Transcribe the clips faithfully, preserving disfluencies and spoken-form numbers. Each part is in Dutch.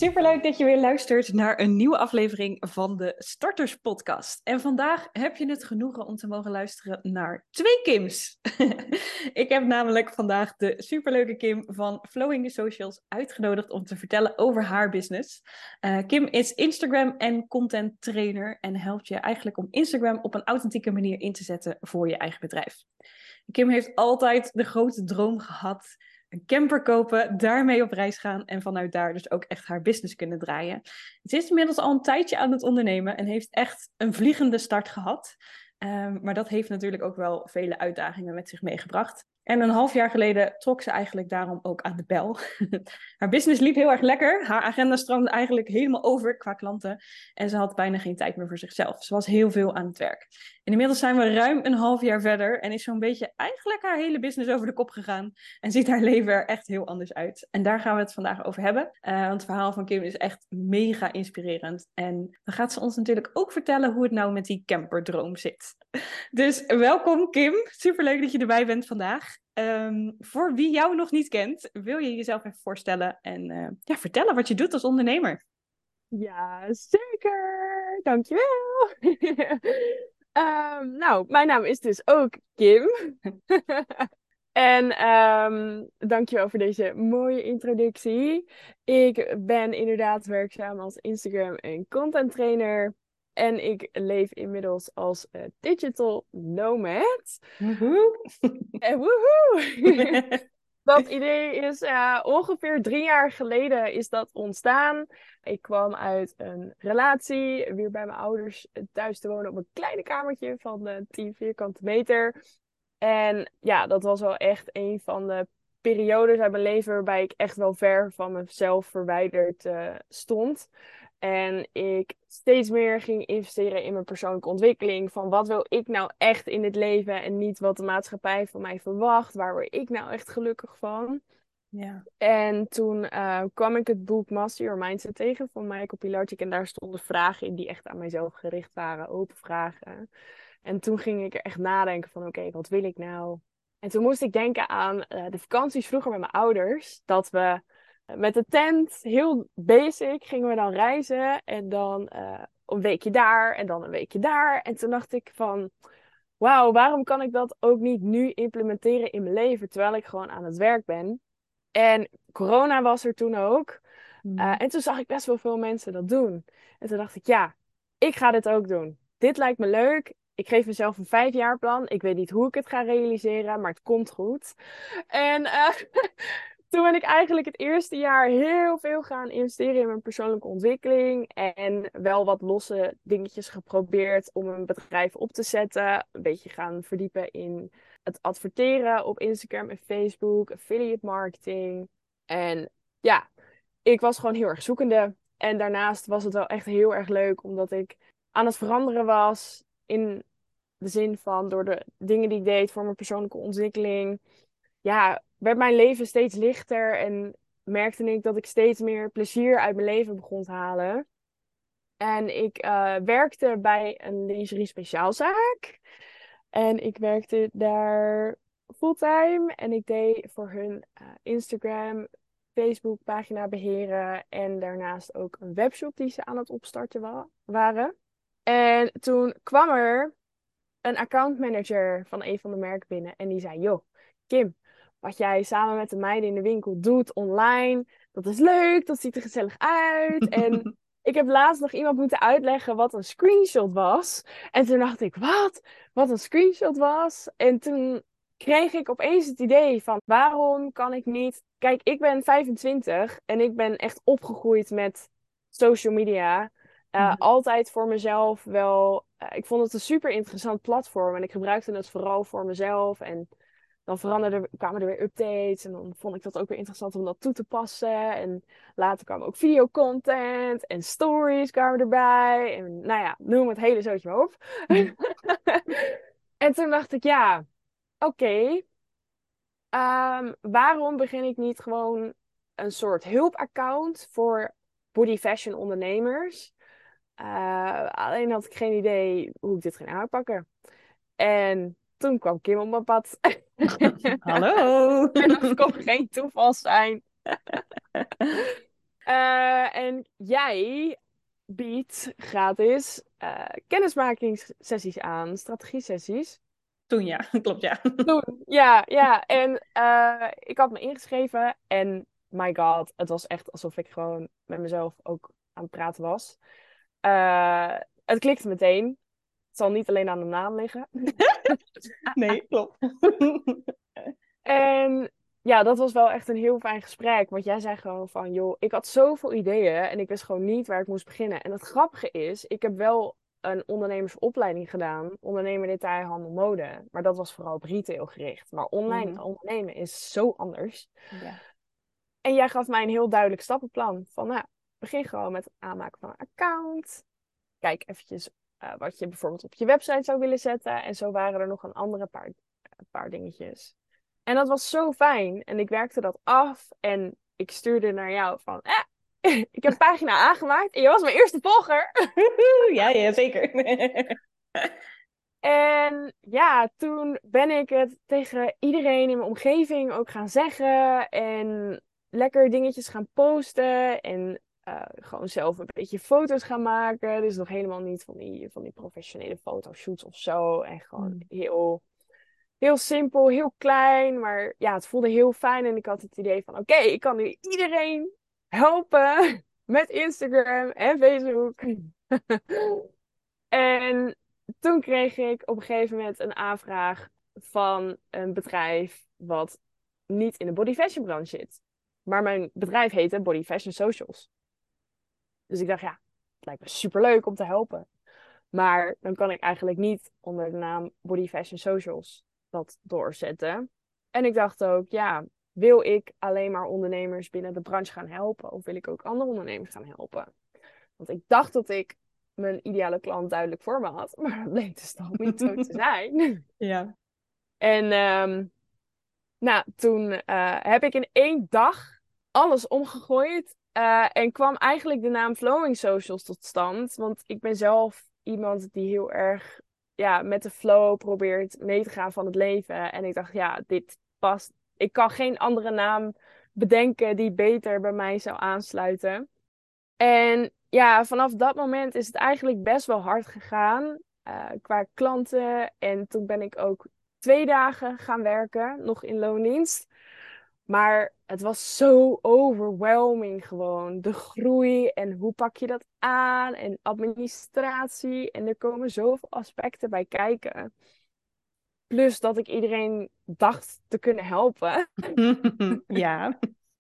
Superleuk dat je weer luistert naar een nieuwe aflevering van de Starters Podcast. En vandaag heb je het genoegen om te mogen luisteren naar twee Kims. Ik heb namelijk vandaag de superleuke Kim van Flowing the Socials uitgenodigd om te vertellen over haar business. Uh, Kim is Instagram en content trainer en helpt je eigenlijk om Instagram op een authentieke manier in te zetten voor je eigen bedrijf. Kim heeft altijd de grote droom gehad: een camper kopen, daarmee op reis gaan en vanuit daar dus ook echt haar business kunnen draaien. Ze is inmiddels al een tijdje aan het ondernemen en heeft echt een vliegende start gehad. Um, maar dat heeft natuurlijk ook wel vele uitdagingen met zich meegebracht. En een half jaar geleden trok ze eigenlijk daarom ook aan de bel. Haar business liep heel erg lekker. Haar agenda stroomde eigenlijk helemaal over qua klanten. En ze had bijna geen tijd meer voor zichzelf. Ze was heel veel aan het werk. En inmiddels zijn we ruim een half jaar verder en is zo'n beetje eigenlijk haar hele business over de kop gegaan. En ziet haar leven er echt heel anders uit. En daar gaan we het vandaag over hebben. Uh, want het verhaal van Kim is echt mega inspirerend. En dan gaat ze ons natuurlijk ook vertellen hoe het nou met die camperdroom zit. Dus welkom Kim. Superleuk dat je erbij bent vandaag. Um, voor wie jou nog niet kent, wil je jezelf even voorstellen en uh, ja, vertellen wat je doet als ondernemer. Ja, zeker. Dankjewel. um, nou, mijn naam is dus ook Kim. En um, dankjewel voor deze mooie introductie. Ik ben inderdaad werkzaam als Instagram en content trainer. En ik leef inmiddels als uh, digital nomad. Woehoe. En woehoe! Dat idee is uh, ongeveer drie jaar geleden is dat ontstaan. Ik kwam uit een relatie, weer bij mijn ouders thuis te wonen op een kleine kamertje van uh, tien vierkante meter. En ja, dat was wel echt een van de periodes uit mijn leven waarbij ik echt wel ver van mezelf verwijderd uh, stond. En ik steeds meer ging investeren in mijn persoonlijke ontwikkeling. Van wat wil ik nou echt in het leven en niet wat de maatschappij van mij verwacht. Waar word ik nou echt gelukkig van? Ja. En toen uh, kwam ik het boek Master Your Mindset tegen van Michael Pilarczyk. En daar stonden vragen in die echt aan mijzelf gericht waren. Open vragen. En toen ging ik er echt nadenken van oké, okay, wat wil ik nou? En toen moest ik denken aan uh, de vakanties vroeger met mijn ouders. Dat we met de tent, heel basic, gingen we dan reizen. En dan uh, een weekje daar en dan een weekje daar. En toen dacht ik van, wauw, waarom kan ik dat ook niet nu implementeren in mijn leven? Terwijl ik gewoon aan het werk ben. En corona was er toen ook. Uh, en toen zag ik best wel veel mensen dat doen. En toen dacht ik, ja, ik ga dit ook doen. Dit lijkt me leuk. Ik geef mezelf een vijfjaarplan. Ik weet niet hoe ik het ga realiseren, maar het komt goed. En uh, toen ben ik eigenlijk het eerste jaar heel veel gaan investeren in mijn persoonlijke ontwikkeling. En wel wat losse dingetjes geprobeerd om een bedrijf op te zetten. Een beetje gaan verdiepen in het adverteren op Instagram en Facebook. Affiliate marketing. En ja, ik was gewoon heel erg zoekende. En daarnaast was het wel echt heel erg leuk omdat ik aan het veranderen was. In de zin van door de dingen die ik deed voor mijn persoonlijke ontwikkeling. Ja, werd mijn leven steeds lichter en merkte ik dat ik steeds meer plezier uit mijn leven begon te halen. En ik uh, werkte bij een lingerie speciaalzaak. En ik werkte daar fulltime. En ik deed voor hun uh, Instagram, Facebook pagina beheren. En daarnaast ook een webshop die ze aan het opstarten wa- waren. En toen kwam er een accountmanager van een van de merken binnen. En die zei, joh, Kim, wat jij samen met de meiden in de winkel doet online, dat is leuk, dat ziet er gezellig uit. En ik heb laatst nog iemand moeten uitleggen wat een screenshot was. En toen dacht ik, wat? Wat een screenshot was? En toen kreeg ik opeens het idee van, waarom kan ik niet... Kijk, ik ben vijfentwintig en ik ben echt opgegroeid met social media. Uh, altijd voor mezelf wel... Uh, ik vond het een super interessant platform en ik gebruikte het vooral voor mezelf. En dan veranderden, kwamen er weer updates en dan vond ik dat ook weer interessant om dat toe te passen. En later kwam ook videocontent en stories kwamen erbij. En nou ja, noem het hele zootje maar op. En toen dacht ik, ja, oké. Okay, um, waarom begin ik niet gewoon een soort hulpaccount voor body fashion ondernemers? Uh, alleen had ik geen idee hoe ik dit ging aanpakken. En toen kwam Kim op mijn pad. Hallo! En dat kon geen toeval zijn. Uh, en jij biedt gratis uh, kennismakingssessies aan, strategie-sessies. Toen ja, klopt ja. Toen, ja, ja. En uh, ik had me ingeschreven en my god, het was echt alsof ik gewoon met mezelf ook aan het praten was. Uh, het klikte meteen. Het zal niet alleen aan de naam liggen. Nee, klopt. En ja, dat was wel echt een heel fijn gesprek. Want jij zei gewoon van, joh, ik had zoveel ideeën en ik wist gewoon niet waar ik moest beginnen. En het grappige is, ik heb wel een ondernemersopleiding gedaan, ondernemer detailhandel mode. Maar dat was vooral op retail gericht. Maar online Mhm. ondernemen is zo anders. Ja. En jij gaf mij een heel duidelijk stappenplan. Van, nou, begin gewoon met het aanmaken van een account. Kijk eventjes uh, wat je bijvoorbeeld op je website zou willen zetten. En zo waren er nog een andere paar, een paar dingetjes. En dat was zo fijn. En ik werkte dat af. En ik stuurde naar jou van... Eh, ik heb een pagina aangemaakt. En je was mijn eerste volger. Ja, ja, zeker. En ja, toen ben ik het tegen iedereen in mijn omgeving ook gaan zeggen. En lekker dingetjes gaan posten. En uh, gewoon zelf een beetje foto's gaan maken. Dus nog helemaal niet van die, van die professionele fotoshoots of zo. En gewoon Mm. heel, heel simpel, heel klein. Maar ja, het voelde heel fijn. En ik had het idee van, oké, okay, ik kan nu iedereen helpen met Instagram en Facebook. En toen kreeg ik op een gegeven moment een aanvraag van een bedrijf wat niet in de body fashion branche zit. Maar mijn bedrijf heette Body Fashion Socials. Dus ik dacht, ja, het lijkt me superleuk om te helpen. Maar dan kan ik eigenlijk niet onder de naam Body Fashion Socials dat doorzetten. En ik dacht ook, ja, wil ik alleen maar ondernemers binnen de branche gaan helpen? Of wil ik ook andere ondernemers gaan helpen? Want ik dacht dat ik mijn ideale klant duidelijk voor me had. Maar dat bleek dus toch niet zo te zijn. Ja. En um, nou, toen uh, heb ik in één dag alles omgegooid. Uh, en kwam eigenlijk de naam Flowing Socials tot stand. Want ik ben zelf iemand die heel erg ja, met de flow probeert mee te gaan van het leven. En ik dacht, ja, dit past. Ik kan geen andere naam bedenken die beter bij mij zou aansluiten. En ja, vanaf dat moment is het eigenlijk best wel hard gegaan uh, qua klanten. En toen ben ik ook twee dagen gaan werken, nog in loondienst. Maar het was zo overwhelming gewoon. De groei en hoe pak je dat aan en administratie. En er komen zoveel aspecten bij kijken. Plus dat ik iedereen dacht te kunnen helpen. Ja.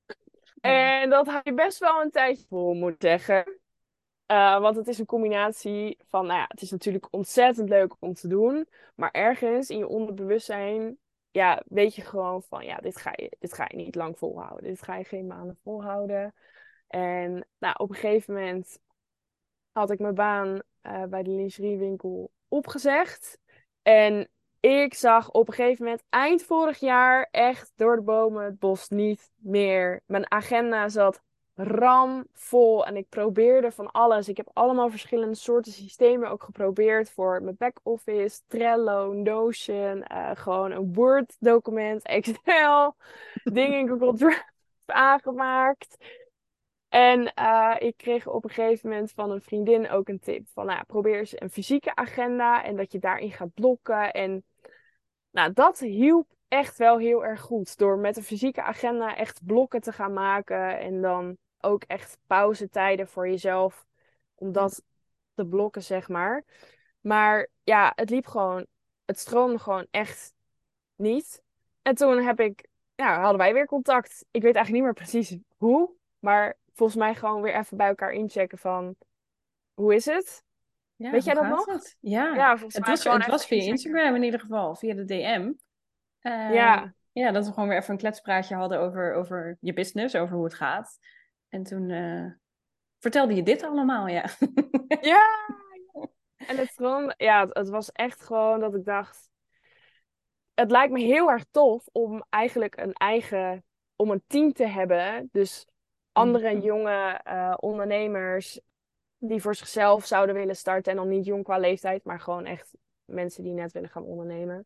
En dat had je best wel een tijdje voor moeten zeggen. Uh, want het is een combinatie van, nou ja, het is natuurlijk ontzettend leuk om te doen. Maar ergens in je onderbewustzijn, ja, weet je gewoon van, ja, dit ga je, dit ga je niet lang volhouden. Dit ga je geen maanden volhouden. En nou, op een gegeven moment had ik mijn baan uh, bij de lingeriewinkel opgezegd. En ik zag op een gegeven moment eind vorig jaar echt door de bomen het bos niet meer. Mijn agenda zat ramvol en ik probeerde van alles. Ik heb allemaal verschillende soorten systemen ook geprobeerd voor mijn back-office, Trello, Notion, uh, gewoon een Word-document, Excel, dingen in Google Drive aangemaakt. En uh, ik kreeg op een gegeven moment van een vriendin ook een tip van, nou, probeer eens een fysieke agenda en dat je daarin gaat blokken. En nou, dat hielp echt wel heel erg goed. Door met een fysieke agenda echt blokken te gaan maken. En dan ook echt pauzetijden voor jezelf. Om dat te blokken, zeg maar. Maar ja, het liep gewoon. Het stroomde gewoon echt niet. En toen heb ik, ja, hadden wij weer contact. Ik weet eigenlijk niet meer precies hoe. Maar volgens mij gewoon weer even bij elkaar inchecken van, hoe is het? Ja, Weet hoe jij dat gaat nog? het? Ja, Ja, volgens het mij was, gewoon het even was via inchecken. Instagram in ieder geval, via de D M. Uh, Ja. ja, dat we gewoon weer even een kletspraatje hadden over, over je business, over hoe het gaat. En toen uh, vertelde je dit allemaal, ja. Ja! En het, gewoon, ja, het, het was echt gewoon dat ik dacht, het lijkt me heel erg tof om eigenlijk een eigen, om een team te hebben. Dus andere Mhm. jonge uh, ondernemers die voor zichzelf zouden willen starten. En dan niet jong qua leeftijd, maar gewoon echt mensen die net willen gaan ondernemen.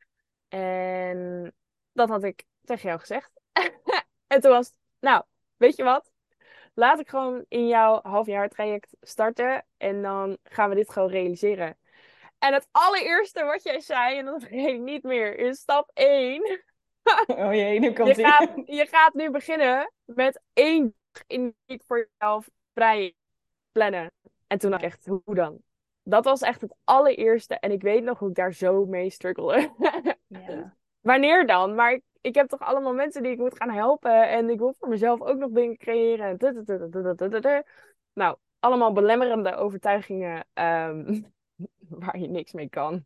En dat had ik tegen jou gezegd. En toen was het, nou, weet je wat? laat ik gewoon in jouw halfjaar traject starten. En dan gaan we dit gewoon realiseren. En het allereerste wat jij zei, en dat vergeet ik niet meer, is stap één. Oh jee, nu Je komt ie. gaat, je gaat nu beginnen met één dag in de week voor jezelf vrij plannen. En toen dacht ik echt, hoe dan? Dat was echt het allereerste. En ik weet nog hoe ik daar zo mee struggelde. Ja. Wanneer dan? Maar ik, ik heb toch allemaal mensen die ik moet gaan helpen. En ik wil voor mezelf ook nog dingen creëren. En tut, tut, tut, tut, tut, tut, tut. Nou, allemaal belemmerende overtuigingen ehm, waar je niks mee kan.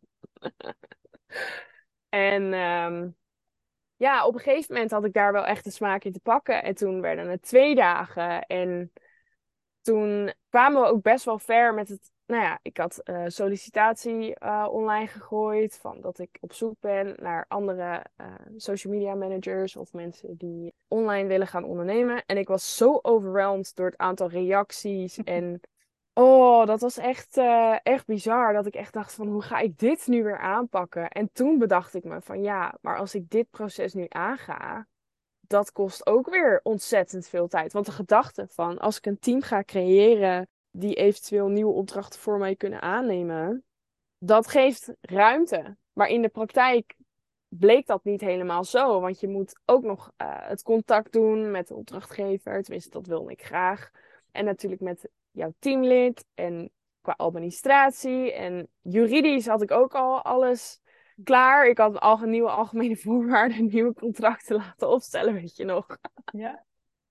En ehm, ja, op een gegeven moment had ik daar wel echt een smaak in te pakken. En toen werden het twee dagen. En toen kwamen we ook best wel ver met het. Nou ja, ik had eh, sollicitatie eh, online gegooid. Van dat ik op zoek ben naar andere eh, social media managers. Of mensen die online willen gaan ondernemen. En ik was zo overweldigd door het aantal reacties. En oh, dat was echt, eh, echt bizar. Dat ik echt dacht van, hoe ga ik dit nu weer aanpakken? En toen bedacht ik me van, ja, maar als ik dit proces nu aanga, dat kost ook weer ontzettend veel tijd. Want de gedachte van, als ik een team ga creëren die eventueel nieuwe opdrachten voor mij kunnen aannemen, dat geeft ruimte. Maar in de praktijk bleek dat niet helemaal zo. Want je moet ook nog eh, het contact doen met de opdrachtgever. Tenminste, dat wilde ik graag. En natuurlijk met jouw teamlid. En qua administratie. En juridisch had ik ook al alles klaar. Ik had al nieuwe algemene voorwaarden, nieuwe contracten laten opstellen, weet je nog. Ja.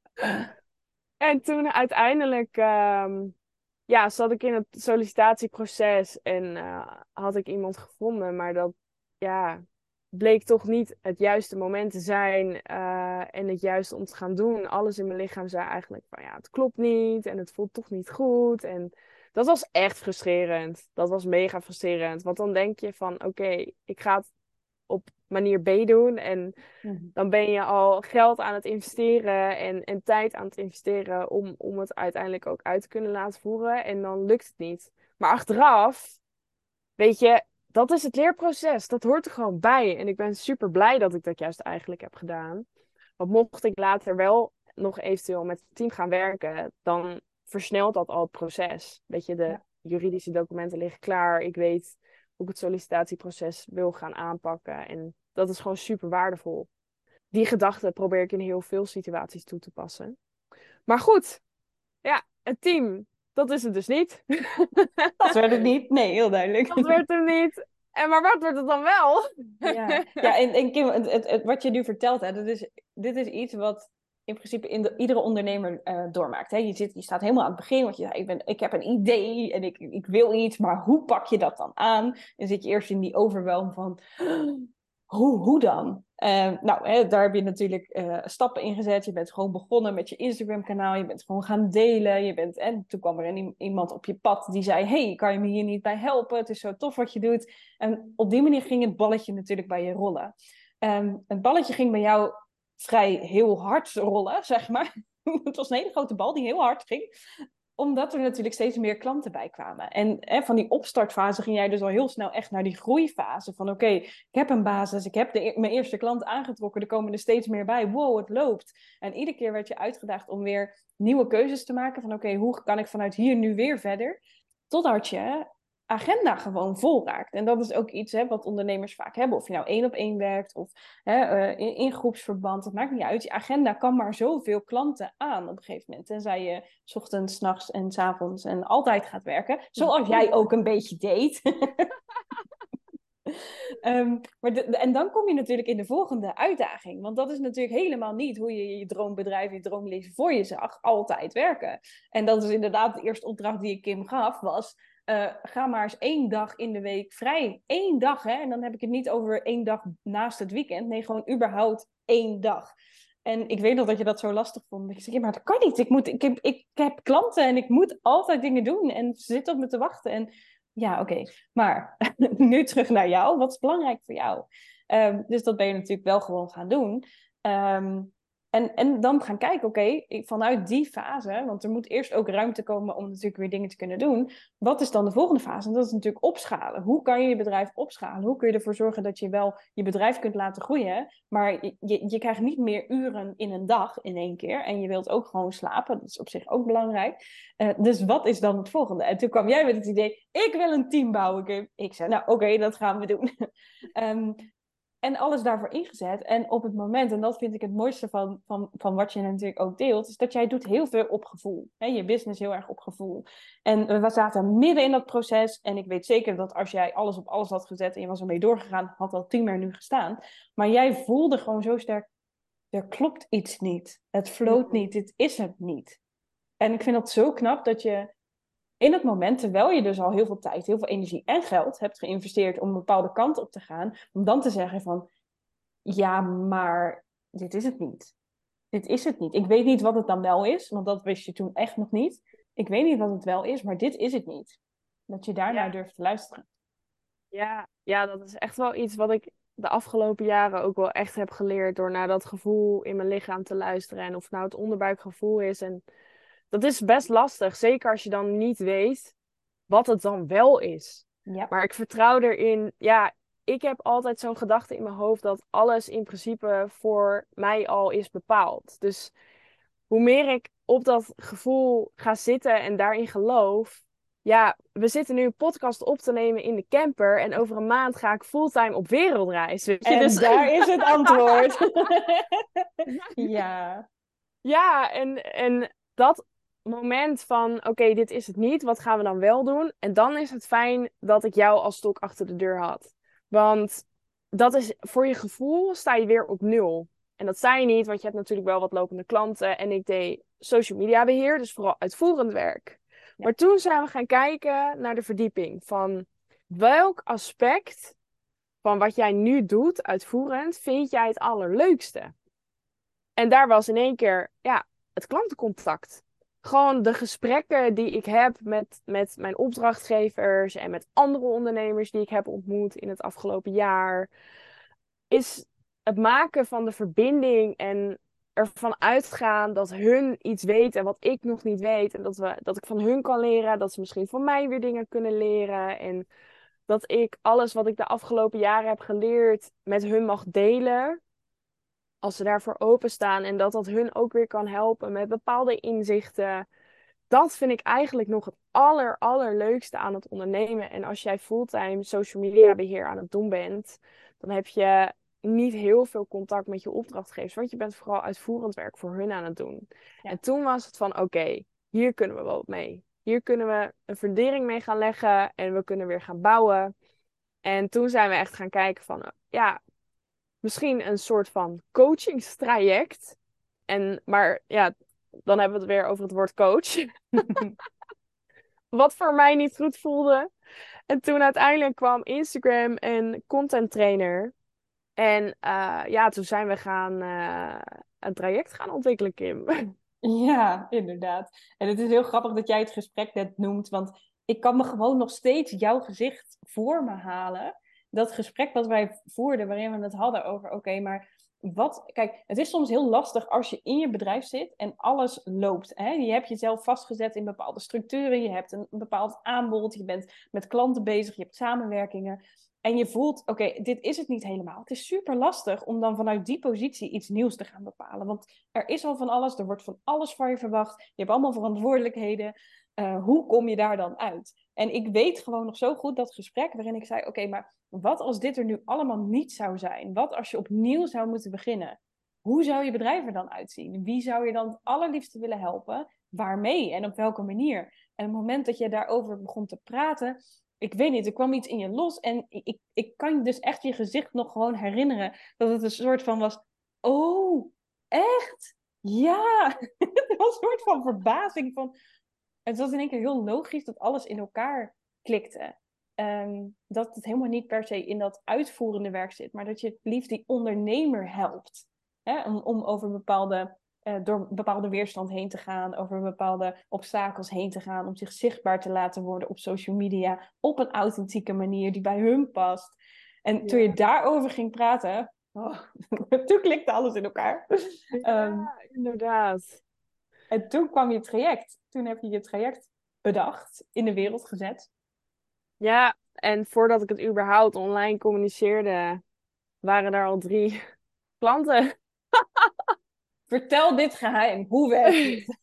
En toen uiteindelijk ehm, ja, zat ik in het sollicitatieproces en eh, had ik iemand gevonden. Maar dat ja, bleek toch niet het juiste moment te zijn eh, en het juiste om te gaan doen. Alles in mijn lichaam zei eigenlijk van ja, het klopt niet en het voelt toch niet goed. En dat was echt frustrerend. Dat was mega frustrerend. Want dan denk je van oké, ik ga het op manier B doen. En Mhm. dan ben je al geld aan het investeren en, en tijd aan het investeren om, om het uiteindelijk ook uit te kunnen laten voeren. En dan lukt het niet. Maar achteraf, weet je, dat is het leerproces. Dat hoort er gewoon bij. En ik ben super blij dat ik dat juist eigenlijk heb gedaan. Want mocht ik later wel nog eventueel met het team gaan werken, dan versnelt dat al het proces. Weet je, de Ja. juridische documenten liggen klaar. Ik weet hoe ik het sollicitatieproces wil gaan aanpakken. En dat is gewoon super waardevol. Die gedachte probeer ik in heel veel situaties toe te passen. Maar goed, ja, het team, dat is het dus niet. Dat werd het niet. Nee, heel duidelijk. Dat werd hem niet. En maar wat wordt het dan wel? Ja, ja en, en Kim, het, het, het- wat je nu vertelt, hè, dat is, dit is iets wat in principe in de, iedere ondernemer eh, doormaakt. Hè. Je, zit, je staat helemaal aan het begin, want je, ik, ben, ik heb een idee en ik, ik wil iets, maar hoe pak je dat dan aan? Dan zit je eerst in die overwelm van, hoe, hoe dan? Eh, nou, hè, daar heb je natuurlijk eh, stappen in gezet. Je bent gewoon begonnen met je Instagram-kanaal. Je bent gewoon gaan delen. Je bent, en toen kwam er een, iemand op je pad die zei, hey, kan je me hier niet bij helpen? Het is zo tof wat je doet. En op die manier ging het balletje natuurlijk bij je rollen. Um, het balletje ging bij jou vrij heel hard rollen, zeg maar. Het was een hele grote bal die heel hard ging. Omdat er natuurlijk steeds meer klanten bij kwamen. En hè, van die opstartfase ging jij dus al heel snel echt naar die groeifase. Van oké, okay, ik heb een basis, ik heb de, mijn eerste klant aangetrokken. Er komen er steeds meer bij. Wow, het loopt. En iedere keer werd je uitgedaagd om weer nieuwe keuzes te maken. Van oké, okay, hoe kan ik vanuit hier nu weer verder? Totdat je agenda gewoon vol raakt. En dat is ook iets hè, wat ondernemers vaak hebben. Of je nou één op één werkt of hè, uh, in, in groepsverband. Het maakt niet uit. Je agenda kan maar zoveel klanten aan op een gegeven moment. Tenzij je 's ochtends, 's nachts en 's avonds en altijd gaat werken. Zoals jij ook een beetje deed. um, maar de, de, en dan kom je natuurlijk in de volgende uitdaging. Want dat is natuurlijk helemaal niet hoe je je droombedrijf, je droomleven voor je zag. Altijd werken. En dat is inderdaad de eerste opdracht die ik Kim gaf. Was uh, ga maar eens één dag in de week vrij. Eén dag, hè. En dan heb ik het niet over één dag naast het weekend. Nee, gewoon überhaupt één dag. En ik weet nog dat je dat zo lastig vond. Ik zei, maar dat kan niet. Ik, moet, ik, heb, ik heb klanten en ik moet altijd dingen doen. En ze zitten op me te wachten. En ja, oké. Okay. Maar nu terug naar jou. Wat is belangrijk voor jou? Um, dus dat ben je natuurlijk wel gewoon gaan doen. Um, En, en dan gaan kijken, oké, okay, vanuit die fase, want er moet eerst ook ruimte komen om natuurlijk weer dingen te kunnen doen. Wat is dan de volgende fase? En dat is natuurlijk opschalen. Hoe kan je je bedrijf opschalen? Hoe kun je ervoor zorgen dat je wel je bedrijf kunt laten groeien, maar je, je, je krijgt niet meer uren in een dag in één keer. En je wilt ook gewoon slapen, dat is op zich ook belangrijk. Uh, dus wat is dan het volgende? En toen kwam jij met het idee, ik wil een team bouwen, Kim. Ik zei, nou oké, okay, dat gaan we doen. um, En alles daarvoor ingezet. En op het moment, en dat vind ik het mooiste van, van, van wat je natuurlijk ook deelt, is dat jij doet heel veel op gevoel. He, je business heel erg op gevoel. En we zaten midden in dat proces. En ik weet zeker dat als jij alles op alles had gezet en je was ermee doorgegaan, had dat team er nu gestaan. Maar jij voelde gewoon zo sterk, er klopt iets niet. Het floot niet, dit is het niet. En ik vind dat zo knap dat je in het moment, terwijl je dus al heel veel tijd, heel veel energie en geld hebt geïnvesteerd om een bepaalde kant op te gaan, om dan te zeggen van, ja, maar dit is het niet. Dit is het niet. Ik weet niet wat het dan wel is, want dat wist je toen echt nog niet. Ik weet niet wat het wel is, maar dit is het niet. Dat je daarnaar Ja. durft te luisteren. Ja, ja, dat is echt wel iets wat ik de afgelopen jaren ook wel echt heb geleerd door naar dat gevoel in mijn lichaam te luisteren. En of het nou het onderbuikgevoel is. En dat is best lastig, zeker als je dan niet weet wat het dan wel is. Ja. Maar ik vertrouw erin, ja, ik heb altijd zo'n gedachte in mijn hoofd dat alles in principe voor mij al is bepaald. Dus hoe meer ik op dat gevoel ga zitten en daarin geloof. Ja, we zitten nu een podcast op te nemen in de camper. En over een maand ga ik fulltime op wereldreis. Weet je? En Dus... daar is het antwoord. Ja. Ja, en, en dat moment van, oké, okay, dit is het niet. Wat gaan we dan wel doen? En dan is het fijn dat ik jou als stok achter de deur had. Want dat is, voor je gevoel sta je weer op nul. En dat sta je niet, want je hebt natuurlijk wel wat lopende klanten. En ik deed social media beheer, dus vooral uitvoerend werk. Ja. Maar toen zijn we gaan kijken naar de verdieping. Van welk aspect van wat jij nu doet, uitvoerend, vind jij het allerleukste? En daar was in één keer, ja, het klantencontact. Gewoon de gesprekken die ik heb met, met mijn opdrachtgevers en met andere ondernemers die ik heb ontmoet in het afgelopen jaar. Is het maken van de verbinding en ervan uitgaan dat hun iets weten wat ik nog niet weet. En dat, we, dat ik van hun kan leren, dat ze misschien van mij weer dingen kunnen leren. En dat ik alles wat ik de afgelopen jaren heb geleerd met hun mag delen. Als ze daarvoor openstaan en dat dat hun ook weer kan helpen met bepaalde inzichten. Dat vind ik eigenlijk nog het aller, allerleukste aan het ondernemen. En als jij fulltime social media beheer aan het doen bent, dan heb je niet heel veel contact met je opdrachtgevers. Want je bent vooral uitvoerend werk voor hun aan het doen. Ja. En toen was het van, oké, okay, hier kunnen we wel mee. Hier kunnen we een fundering mee gaan leggen en we kunnen weer gaan bouwen. En toen zijn we echt gaan kijken van, ja, misschien een soort van coachingstraject. En, maar ja, dan hebben we het weer over het woord coach. Wat voor mij niet goed voelde. En toen uiteindelijk kwam Instagram en content trainer. En uh, ja, toen zijn we gaan uh, een traject gaan ontwikkelen, Kim. Ja, inderdaad. En het is heel grappig dat jij het gesprek net noemt. Want ik kan me gewoon nog steeds jouw gezicht voor me halen. Dat gesprek wat wij voerden, waarin we het hadden over, oké, okay, maar wat... Kijk, het is soms heel lastig als je in je bedrijf zit en alles loopt. Hè? Je hebt jezelf vastgezet in bepaalde structuren, je hebt een bepaald aanbod, je bent met klanten bezig, je hebt samenwerkingen. En je voelt, oké, okay, dit is het niet helemaal. Het is super lastig om dan vanuit die positie iets nieuws te gaan bepalen. Want er is al van alles, er wordt van alles van je verwacht. Je hebt allemaal verantwoordelijkheden. Uh, hoe kom je daar dan uit? En ik weet gewoon nog zo goed dat gesprek waarin ik zei, oké, okay, maar wat als dit er nu allemaal niet zou zijn? Wat als je opnieuw zou moeten beginnen? Hoe zou je bedrijf er dan uitzien? Wie zou je dan het allerliefste willen helpen? Waarmee en op welke manier? En op het moment dat je daarover begon te praten, ik weet niet, er kwam iets in je los en ik, ik kan dus echt je gezicht nog gewoon herinneren dat het een soort van was, oh, echt? Ja! Het was een soort van verbazing van, het was in één keer heel logisch dat alles in elkaar klikte. Um, dat het helemaal niet per se in dat uitvoerende werk zit, maar dat je het liefst die ondernemer helpt. Hè? Om, om over bepaalde, uh, door bepaalde weerstand heen te gaan, over bepaalde obstakels heen te gaan, om zich zichtbaar te laten worden op social media, op een authentieke manier die bij hun past. En ja. Toen je daarover ging praten, Oh, toen klikte alles in elkaar. Um, Ja, inderdaad. en toen kwam je traject. Toen heb je je traject bedacht, in de wereld gezet. Ja, en voordat ik het überhaupt online communiceerde, waren er al drie klanten. Vertel dit geheim. Hoe werkt dit?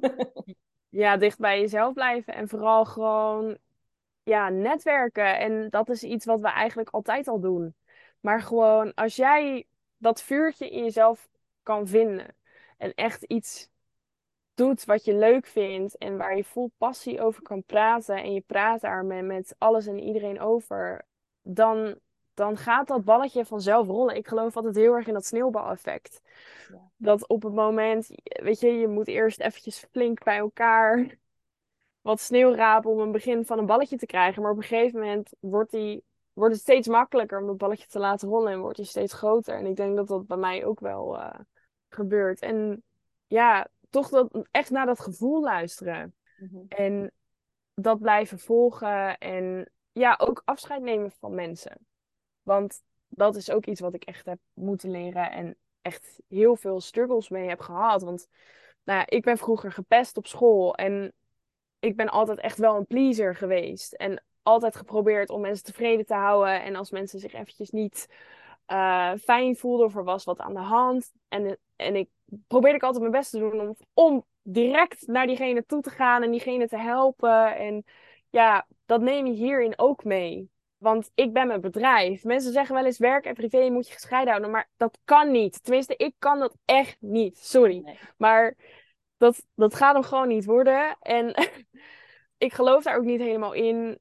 Ja, dicht bij jezelf blijven en vooral gewoon ja, netwerken. En dat is iets wat we eigenlijk altijd al doen. Maar gewoon als jij dat vuurtje in jezelf kan vinden en echt iets doet wat je leuk vindt en waar je vol passie over kan praten en je praat daar met, met alles en iedereen over, dan, dan gaat dat balletje vanzelf rollen. Ik geloof altijd heel erg in dat sneeuwbaleffect. Ja. Dat op het moment, weet je, je moet eerst eventjes flink bij elkaar wat sneeuw rapen om een begin van een balletje te krijgen. Maar op een gegeven moment wordt, die, wordt het steeds makkelijker om dat balletje te laten rollen en wordt hij steeds groter. En ik denk dat dat bij mij ook wel uh, gebeurt. En ja, toch dat, echt naar dat gevoel luisteren. Mm-hmm. En dat blijven volgen. En ja, ook afscheid nemen van mensen. Want dat is ook iets wat ik echt heb moeten leren. En echt heel veel struggles mee heb gehad. Want nou ja, ik ben vroeger gepest op school. En ik ben altijd echt wel een pleaser geweest. En altijd geprobeerd om mensen tevreden te houden. En als mensen zich eventjes niet uh, fijn voelden of er was wat aan de hand. En, en ik probeerde ik altijd mijn best te doen om, om direct naar diegene toe te gaan en diegene te helpen. En ja, dat neem je hierin ook mee. Want ik ben mijn bedrijf. Mensen zeggen wel eens werk en privé moet je gescheiden houden. Maar dat kan niet. Tenminste, ik kan dat echt niet. Sorry. Nee. Maar dat, dat gaat hem gewoon niet worden. En ik geloof daar ook niet helemaal in.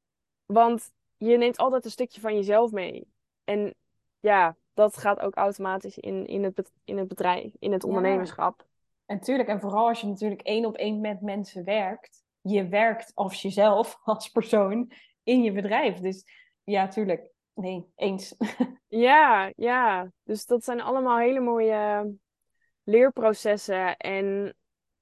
Want je neemt altijd een stukje van jezelf mee. En ja, dat gaat ook automatisch in, in, het, in het bedrijf, in het Ja. ondernemerschap. En tuurlijk, en vooral als je natuurlijk één op één met mensen werkt. Je werkt als jezelf, als persoon, in je bedrijf. Dus ja, tuurlijk. Nee, eens. Ja, ja. Dus dat zijn allemaal hele mooie leerprocessen. En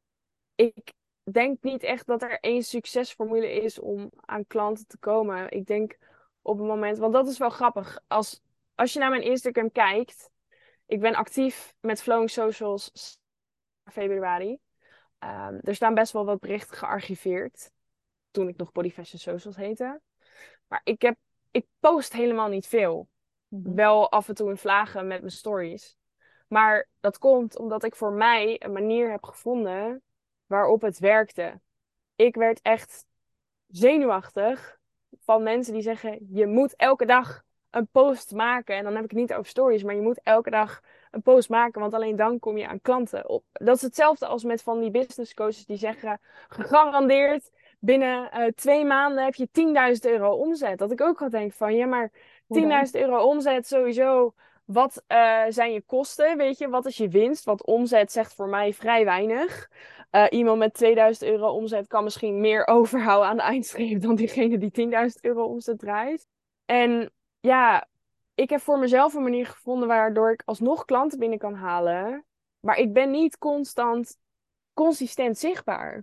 ik denk niet echt dat er één succesformule is om aan klanten te komen. Ik denk op het moment, want dat is wel grappig. Als, als je naar mijn Instagram kijkt, ik ben actief met Flowing Socials sinds februari. Um, er staan best wel wat berichten gearchiveerd. Toen ik nog Body Fashion Socials heette. Maar ik, heb, ik post helemaal niet veel. Mm-hmm. Wel af en toe in vlagen met mijn stories. Maar dat komt omdat ik voor mij een manier heb gevonden waarop het werkte. Ik werd echt zenuwachtig van mensen die zeggen: je moet elke dag een post maken. En dan heb ik het niet over stories, maar je moet elke dag een post maken, want alleen dan kom je aan klanten. Dat is hetzelfde als met van die business coaches die zeggen: gegarandeerd binnen uh, twee maanden heb je tienduizend euro omzet. Dat ik ook al denk van, ja, maar tienduizend euro omzet sowieso. Wat uh, zijn je kosten? Weet je, wat is je winst? Want omzet zegt voor mij vrij weinig. Uh, iemand met tweeduizend euro omzet kan misschien meer overhouden aan de eindstreep dan diegene die tienduizend euro omzet draait. En ja, ik heb voor mezelf een manier gevonden waardoor ik alsnog klanten binnen kan halen. Maar ik ben niet constant, consistent zichtbaar.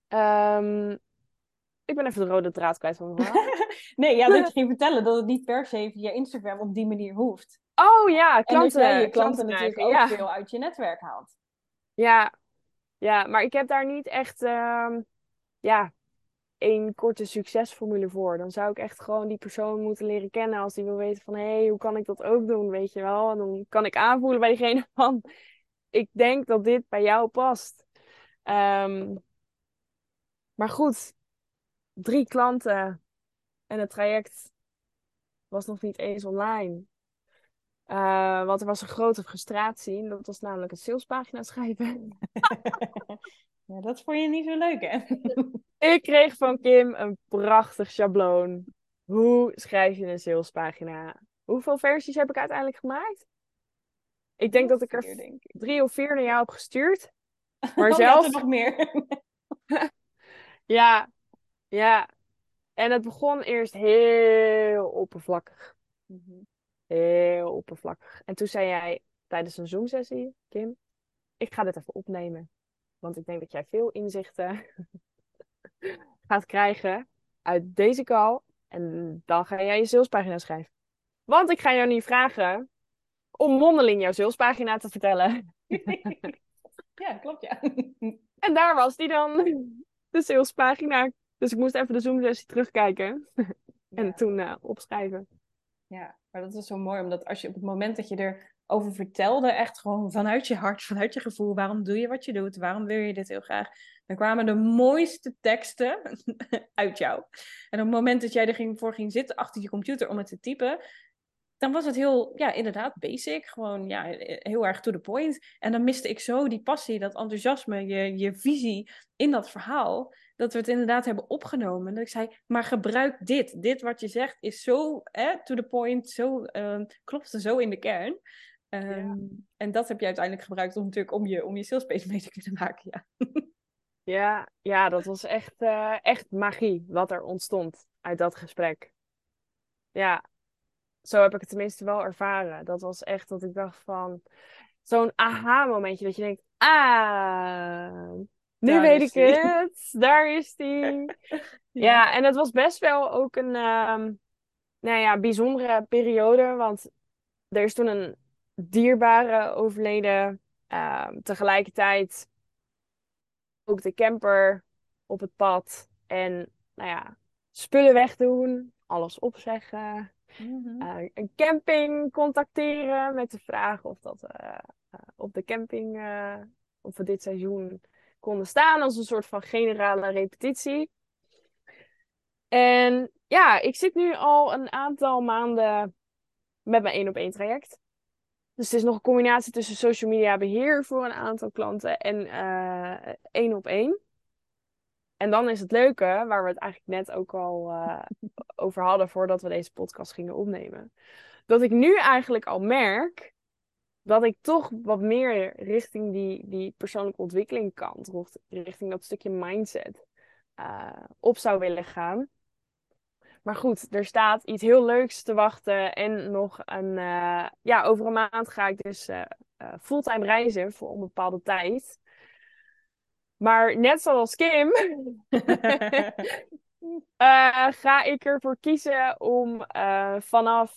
Um, ik ben even de rode draad kwijt van mijn verhaal. Nee, ja, dat je ging vertellen dat het niet per se via Instagram op die manier hoeft. Oh ja, klanten. En dat jij je klanten, klanten natuurlijk krijgen, ook ja. veel uit je netwerk haalt. Ja, ja, maar ik heb daar niet echt um, ja, één korte succesformule voor. Dan zou ik echt gewoon die persoon moeten leren kennen als die wil weten van, hé, hey, hoe kan ik dat ook doen, weet je wel? En dan kan ik aanvoelen bij diegene van, ik denk dat dit bij jou past. Um, maar goed, drie klanten en het traject was nog niet eens online. Uh, want er was een grote frustratie. Dat was namelijk een salespagina schrijven. Ja, dat vond je niet zo leuk, hè? Ik kreeg van Kim een prachtig schabloon. Hoe schrijf je een salespagina? Hoeveel versies heb ik uiteindelijk gemaakt? Ik denk dat ik er vier, denk ik. drie of vier naar jou heb gestuurd. Maar oh, zelf... er nog meer. ja, ja. En het begon eerst heel oppervlakkig. Mm-hmm. Heel oppervlakkig. En toen zei jij tijdens een Zoom-sessie, Kim, ik ga dit even opnemen. Want ik denk dat jij veel inzichten gaat krijgen uit deze call. En dan ga jij je salespagina schrijven. Want ik ga jou niet vragen om mondeling jouw salespagina te vertellen. Ja, klopt, ja. En daar was die dan, de salespagina. Dus ik moest even de Zoom-sessie terugkijken. En Ja. toen uh, opschrijven. Ja, maar dat is zo mooi, omdat als je op het moment dat je erover vertelde, echt gewoon vanuit je hart, vanuit je gevoel, waarom doe je wat je doet, waarom wil je dit heel graag, dan kwamen de mooiste teksten uit jou. En op het moment dat jij er ging, voor ging zitten achter je computer om het te typen, dan was het heel, ja, inderdaad, basic. Gewoon, ja, heel erg to the point. En dan miste ik zo die passie, dat enthousiasme, je, je visie in dat verhaal. Dat we het inderdaad hebben opgenomen. Dat ik zei, maar gebruik dit. Dit wat je zegt is zo eh, to the point. Zo, uh, klopt er zo in de kern. Um, Ja. En dat heb je uiteindelijk gebruikt om, natuurlijk, om je, om je salespage mee te kunnen maken. Ja, Ja, ja, dat was echt, uh, echt magie wat er ontstond uit dat gesprek. Ja, zo heb ik het tenminste wel ervaren. Dat was echt dat ik dacht van... Zo'n aha-momentje dat je denkt... Ah, nu daar weet is ik die. het. Daar is die. Ja. Ja, en het was best wel ook een... Um, nou ja, bijzondere periode. Want er is toen een dierbare overleden. Um, tegelijkertijd ook de camper op het pad. En nou ja, spullen wegdoen. Alles opzeggen. Mm-hmm. Uh, een camping contacteren met de vraag of, dat, uh, uh, op de camping uh, of we dit seizoen konden staan als een soort van generale repetitie. En ja, ik zit nu al een aantal maanden met mijn één op één traject. Dus het is nog een combinatie tussen social media beheer voor een aantal klanten en uh, één op één. En dan is het leuke, waar we het eigenlijk net ook al uh, over hadden voordat we deze podcast gingen opnemen. Dat ik nu eigenlijk al merk dat ik toch wat meer richting die, die persoonlijke ontwikkeling kant, richting dat stukje mindset, uh, op zou willen gaan. Maar goed, er staat iets heel leuks te wachten en nog een, uh, ja, over een maand ga ik dus uh, uh, fulltime reizen voor een bepaalde tijd. Maar net zoals Kim uh, ga ik ervoor kiezen om uh, vanaf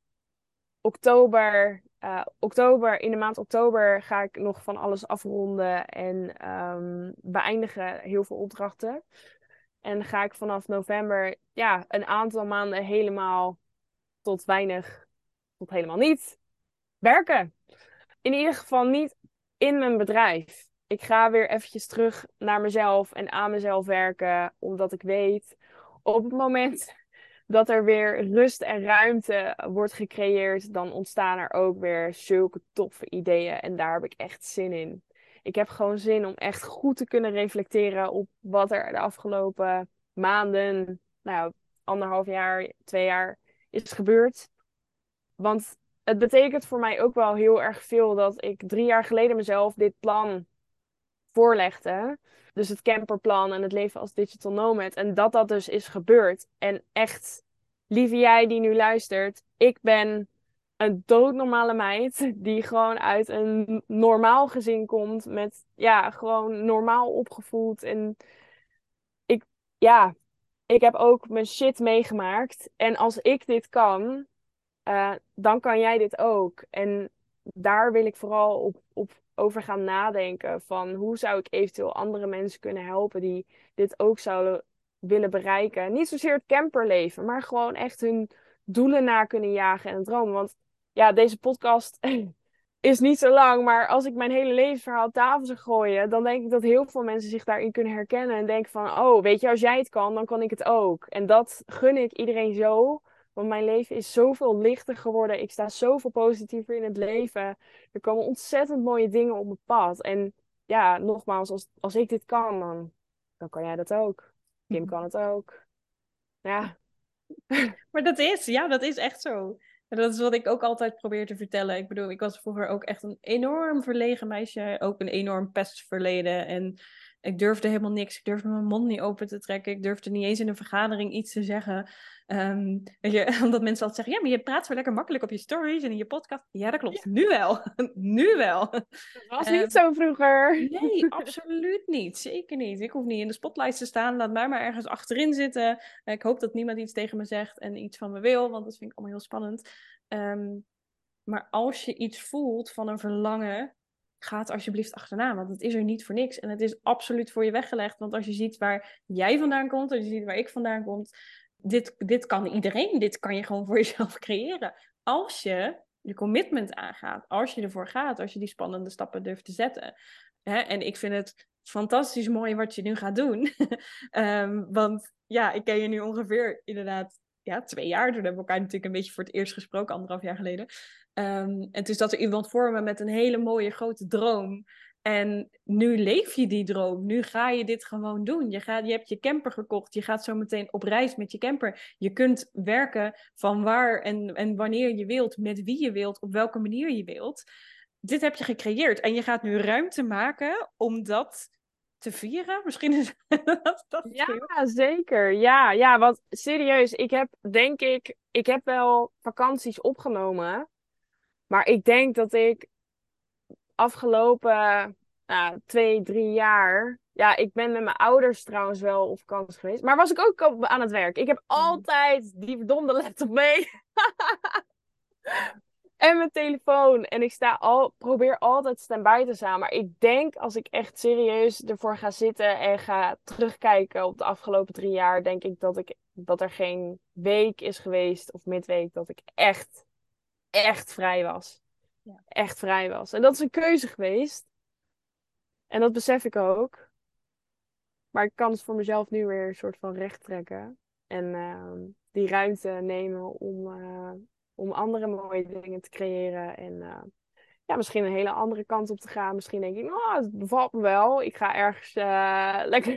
oktober, uh, oktober, in de maand oktober ga ik nog van alles afronden en um, beëindigen heel veel opdrachten. En ga ik vanaf november ja, een aantal maanden helemaal tot weinig, tot helemaal niet werken. In ieder geval niet in mijn bedrijf. Ik ga weer eventjes terug naar mezelf en aan mezelf werken, omdat ik weet op het moment dat er weer rust en ruimte wordt gecreëerd, dan ontstaan er ook weer zulke toffe ideeën. En daar heb ik echt zin in. Ik heb gewoon zin om echt goed te kunnen reflecteren op wat er de afgelopen maanden, nou, anderhalf jaar, twee jaar is gebeurd. Want het betekent voor mij ook wel heel erg veel dat ik drie jaar geleden mezelf dit plan voorlegde. Dus het camperplan en het leven als digital nomad. En dat dat dus is gebeurd. En echt, lieve jij die nu luistert, ik ben een doodnormale meid die gewoon uit een normaal gezin komt met, ja, gewoon normaal opgevoed. En ik, ja, ik heb ook mijn shit meegemaakt. En als ik dit kan, uh, dan kan jij dit ook. En daar wil ik vooral op, op over gaan nadenken van hoe zou ik eventueel andere mensen kunnen helpen die dit ook zouden willen bereiken. Niet zozeer het camperleven, maar gewoon echt hun doelen na kunnen jagen en dromen. Want ja, deze podcast is niet zo lang, maar als ik mijn hele levensverhaal op tafel zou gooien, dan denk ik dat heel veel mensen zich daarin kunnen herkennen en denken van, oh, weet je, als jij het kan, dan kan ik het ook. En dat gun ik iedereen zo. Want mijn leven is zoveel lichter geworden. Ik sta zoveel positiever in het leven. Er komen ontzettend mooie dingen op mijn pad. En ja, nogmaals, als, als ik dit kan, dan, dan kan jij dat ook. Kim kan het ook. Ja. Maar dat is, ja, dat is echt zo. En dat is wat ik ook altijd probeer te vertellen. Ik bedoel, ik was vroeger ook echt een enorm verlegen meisje. Ook een enorm pestverleden. En ik durfde helemaal niks. Ik durfde mijn mond niet open te trekken. Ik durfde niet eens in een vergadering iets te zeggen. Um, weet je, omdat mensen altijd zeggen, ja, maar je praat zo lekker makkelijk op je stories en in je podcast. Ja, dat klopt. Ja. Nu wel. Nu wel. Dat was Um, niet zo vroeger. Nee, absoluut niet. Zeker niet. Ik hoef niet in de spotlights te staan. Laat mij maar ergens achterin zitten. Ik hoop dat niemand iets tegen me zegt en iets van me wil, want dat vind ik allemaal heel spannend. Um, Maar als je iets voelt van een verlangen, ga het alsjeblieft achterna. Want het is er niet voor niks. En het is absoluut voor je weggelegd. Want als je ziet waar jij vandaan komt, als je ziet waar ik vandaan kom, dit, dit kan iedereen. Dit kan je gewoon voor jezelf creëren. Als je je commitment aangaat, als je ervoor gaat, als je die spannende stappen durft te zetten. Hè? En ik vind het fantastisch mooi wat je nu gaat doen. um, want ja, ik ken je nu ongeveer inderdaad ja, twee jaar. Toen hebben we elkaar natuurlijk een beetje voor het eerst gesproken, anderhalf jaar geleden. Um, en toen zat er iemand voor me met een hele mooie grote droom. En nu leef je die droom. Nu ga je dit gewoon doen. Je, gaat, je hebt je camper gekocht. Je gaat zo meteen op reis met je camper. Je kunt werken van waar en, en wanneer je wilt. Met wie je wilt. Op welke manier je wilt. Dit heb je gecreëerd. En je gaat nu ruimte maken om dat te vieren. Misschien is dat... dat Ja, zeker. Ja, ja, want serieus, ik heb denk ik... Ik heb wel vakanties opgenomen. Maar ik denk dat ik afgelopen nou, twee, drie jaar... Ja, ik ben met mijn ouders trouwens wel op vakantie geweest. Maar was ik ook op- aan het werk. Ik heb altijd die verdomde laptop mee. En mijn telefoon. En ik sta al, probeer altijd stand-by te staan. Maar ik denk als ik echt serieus ervoor ga zitten en ga terugkijken op de afgelopen drie jaar, denk ik dat, ik dat er geen week is geweest of midweek dat ik echt, echt vrij was. Ja. Echt vrij was. En dat is een keuze geweest. En dat besef ik ook. Maar ik kan het voor mezelf nu weer een soort van recht trekken. En uh, die ruimte nemen om... Uh, om andere mooie dingen te creëren. En uh, ja, misschien een hele andere kant op te gaan. Misschien denk ik, nou, het bevalt me wel. Ik ga ergens uh, lekker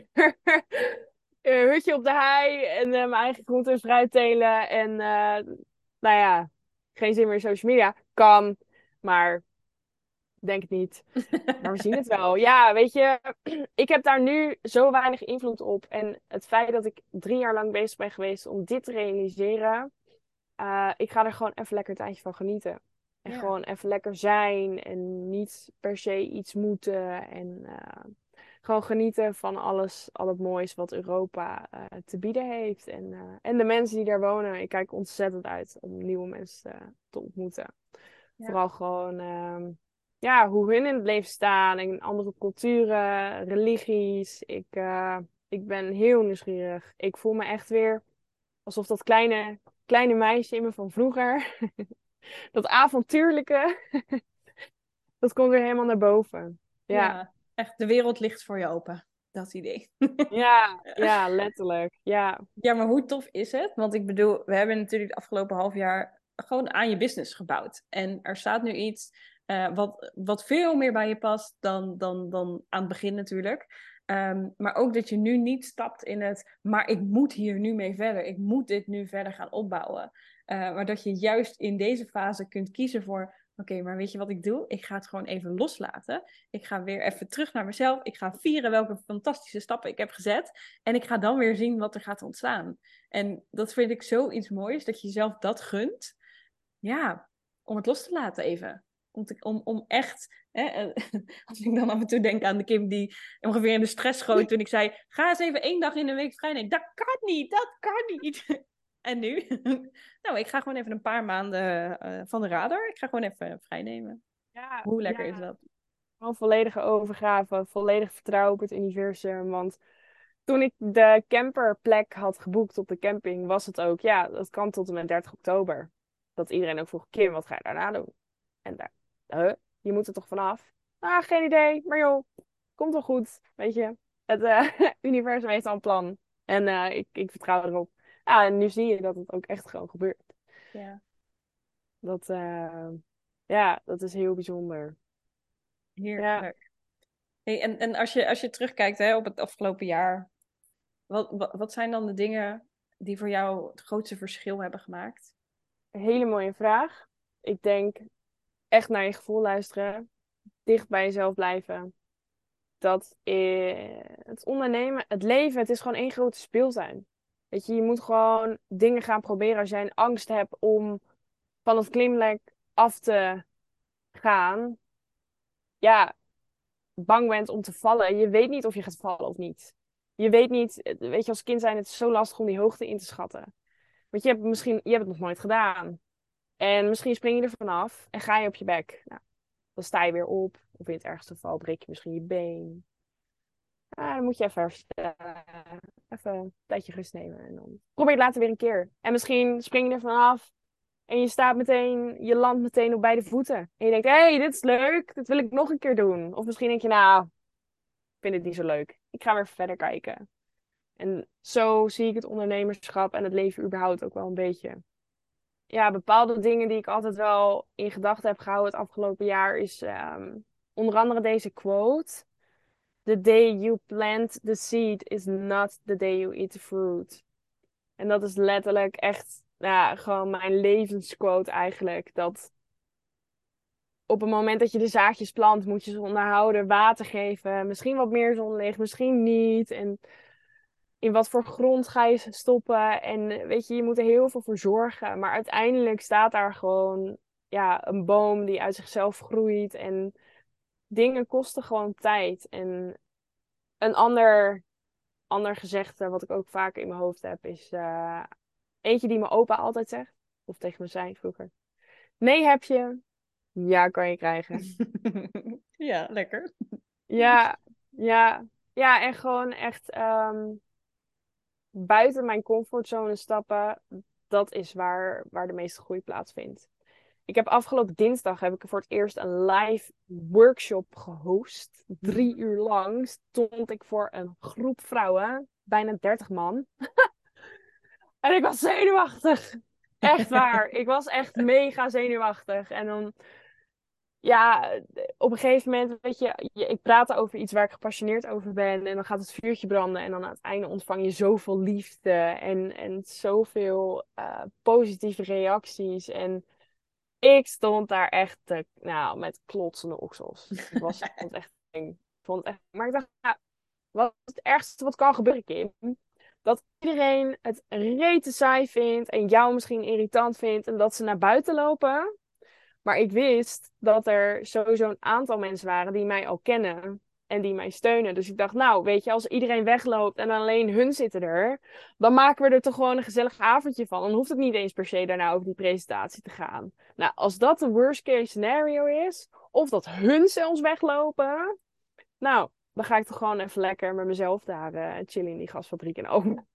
een hutje op de hei. En uh, mijn eigen groenten en fruit telen. En uh, nou ja, geen zin meer in social media. Kan, maar denk het niet. Maar we zien het wel. Ja, weet je, ik heb daar nu zo weinig invloed op. En het feit dat ik drie jaar lang bezig ben geweest om dit te realiseren... Uh, ik ga er gewoon even lekker een tijdje van genieten. En Ja. gewoon even lekker zijn. En niet per se iets moeten. En uh, gewoon genieten van alles, al het moois wat Europa uh, te bieden heeft. En, uh, en de mensen die daar wonen. Ik kijk ontzettend uit om nieuwe mensen uh, te ontmoeten. Ja. Vooral gewoon uh, ja, hoe hun in het leven staan. En andere culturen, religies. Ik, uh, ik ben heel nieuwsgierig. Ik voel me echt weer alsof dat kleine... kleine meisje in me van vroeger. Dat avontuurlijke. Dat komt weer helemaal naar boven. Ja. Ja, echt de wereld ligt voor je open. Dat idee. Ja, ja, letterlijk. Ja. Ja, maar hoe tof is het? Want ik bedoel, we hebben natuurlijk het afgelopen half jaar gewoon aan je business gebouwd. En er staat nu iets uh, wat, wat veel meer bij je past dan, dan, dan aan het begin natuurlijk. Um, maar ook dat je nu niet stapt in het, maar ik moet hier nu mee verder. Ik moet dit nu verder gaan opbouwen. Uh, maar dat je juist in deze fase kunt kiezen voor, oké, okay, maar weet je wat ik doe? Ik ga het gewoon even loslaten. Ik ga weer even terug naar mezelf. Ik ga vieren welke fantastische stappen ik heb gezet. En ik ga dan weer zien wat er gaat ontstaan. En dat vind ik zoiets moois, dat je jezelf dat gunt. Ja, om het los te laten even. Om, te, om, om echt, hè, als ik dan af en toe denk aan de Kim die ongeveer in de stress schoot toen ik zei, ga eens even één dag in de week vrij nemen. Dat kan niet, dat kan niet. En nu? Nou, ik ga gewoon even een paar maanden uh, van de radar. Ik ga gewoon even vrij nemen. Ja, hoe lekker ja. is dat? Gewoon volledige overgave, volledig vertrouwen op het universum. Want toen ik de camperplek had geboekt op de camping, was het ook, ja, dat kan tot en met dertig oktober. Dat iedereen ook vroeg, Kim, wat ga je daarna doen? En daar, huh? Je moet er toch vanaf? Ah, geen idee, maar joh, komt wel goed, weet je. Het uh, universum heeft al een plan. En uh, ik, ik vertrouw erop. Ja, en nu zie je dat het ook echt gewoon gebeurt. Ja. Dat, uh, ja, dat is heel bijzonder. Heerlijk. Ja. Hey, en en als, je, als je terugkijkt hè, op het afgelopen jaar, wat, wat, wat zijn dan de dingen die voor jou het grootste verschil hebben gemaakt? Een hele mooie vraag. Ik denk echt naar je gevoel luisteren. Dicht bij jezelf blijven. Dat is, het ondernemen, het leven, het is gewoon één grote speeltuin. Weet je, je moet gewoon dingen gaan proberen als jij een angst hebt om van het klimlek af te gaan. Ja, bang bent om te vallen. Je weet niet of je gaat vallen of niet. Je weet niet, weet je, als kind zijn het is zo lastig om die hoogte in te schatten. Want je hebt misschien, je hebt het nog nooit gedaan. En misschien spring je er vanaf en ga je op je bek. Nou, dan sta je weer op. Of in het ergste geval breek je misschien je been. Ah, dan moet je even herstellen. Even een tijdje rust nemen. En dan probeer het later weer een keer. En misschien spring je er vanaf. En je staat meteen, je landt meteen op beide voeten. En je denkt, hé, hey, dit is leuk. Dit wil ik nog een keer doen. Of misschien denk je, nou, ik vind het niet zo leuk. Ik ga weer verder kijken. En zo zie ik het ondernemerschap en het leven überhaupt ook wel een beetje. Ja, bepaalde dingen die ik altijd wel in gedachten heb gehouden het afgelopen jaar is um, onder andere deze quote. The day you plant the seed is not the day you eat the fruit. En dat is letterlijk echt, ja, gewoon mijn levensquote eigenlijk. Dat op het moment dat je de zaadjes plant, moet je ze onderhouden, water geven. Misschien wat meer zonlicht, misschien niet. En in wat voor grond ga je stoppen. En weet je, je moet er heel veel voor zorgen. Maar uiteindelijk staat daar gewoon ja, een boom die uit zichzelf groeit. En dingen kosten gewoon tijd. En een ander, ander gezegde wat ik ook vaak in mijn hoofd heb is... Uh, eentje die mijn opa altijd zegt. Of tegen me zei vroeger. Nee heb je. Ja kan je krijgen. Ja, lekker. Ja, ja. Ja, en gewoon echt... Um, buiten mijn comfortzone stappen, dat is waar, waar de meeste groei plaatsvindt. Ik heb afgelopen dinsdag heb ik voor het eerst een live workshop gehost. Drie uur lang stond ik voor een groep vrouwen, bijna dertig man. En ik was zenuwachtig. Echt waar. Ik was echt mega zenuwachtig. En dan, ja, op een gegeven moment, weet je, ik praat over iets waar ik gepassioneerd over ben. En dan gaat het vuurtje branden. En dan aan het einde ontvang je zoveel liefde. En, en zoveel uh, positieve reacties. En ik stond daar echt, te, nou, met klotsende oksels. Ik was, ik vond het echt eng. Ik vond het echt, maar ik dacht, nou, wat is het ergste wat kan gebeuren, Kim? Dat iedereen het rete saai vindt. En jou misschien irritant vindt. En dat ze naar buiten lopen. Maar ik wist dat er sowieso een aantal mensen waren die mij al kennen en die mij steunen. Dus ik dacht, nou, weet je, als iedereen wegloopt en alleen hun zitten er, dan maken we er toch gewoon een gezellig avondje van. Dan hoeft het niet eens per se daarna over die presentatie te gaan. Nou, als dat de worst case scenario is, of dat hun zelfs weglopen, nou, dan ga ik toch gewoon even lekker met mezelf daar uh, chillen in die gasfabriek en open.